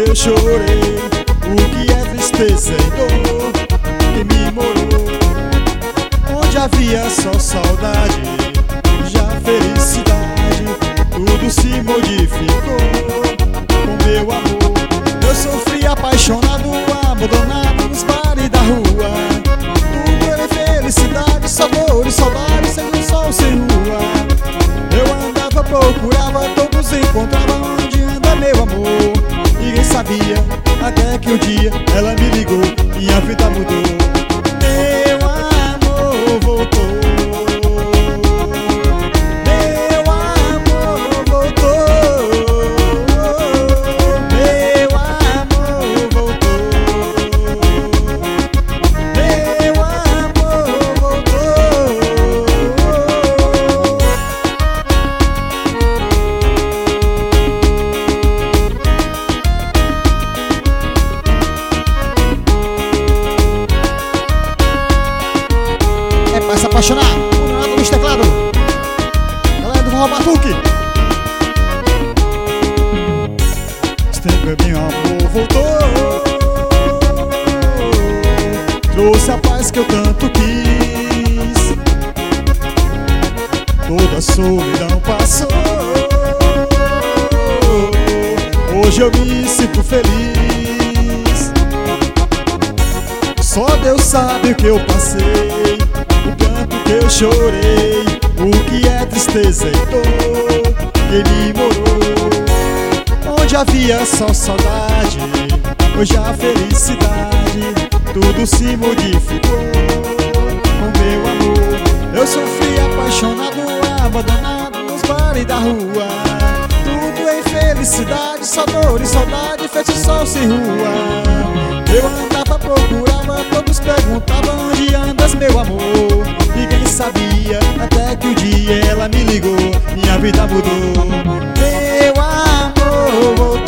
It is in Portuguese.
eu chorei, o que é tristeza e dor que me morou. Onde havia só saudade, já felicidade, tudo se modificou com meu amor. Eu sofri apaixonado, abandonado nos bares da rua. Tudo era felicidade, só dor e saudade, sem um sol, sem lua. Eu andava, procurava, todos encontravam. Onde anda meu amor? Ninguém sabia, até que um dia ela me ligou, minha vida mudou. Meu amor voltou, meu amor voltou, meu amor voltou, meu amor voltou. É pra se apaixonar, o Leonardo nos teclados, galera do Forró Batuque. Esse tempo meu amor voltou, trouxe a paz que eu tanto quis, toda a solidão passou. Hoje eu me sinto feliz, só Deus sabe o que eu passei, o canto que eu chorei, o que é tristeza e dor que me morou. Onde havia só saudade, hoje a felicidade, tudo se modificou com meu amor. Eu sofri apaixonado, abandonado nos bares da rua. Tudo é infelicidade, só dor e saudade, feito sol sem rua. Eu andava, procurava, todos perguntavam: onde andas meu amor? Ninguém sabia, até que um dia ela me ligou, minha vida mudou. Meu amor voltou.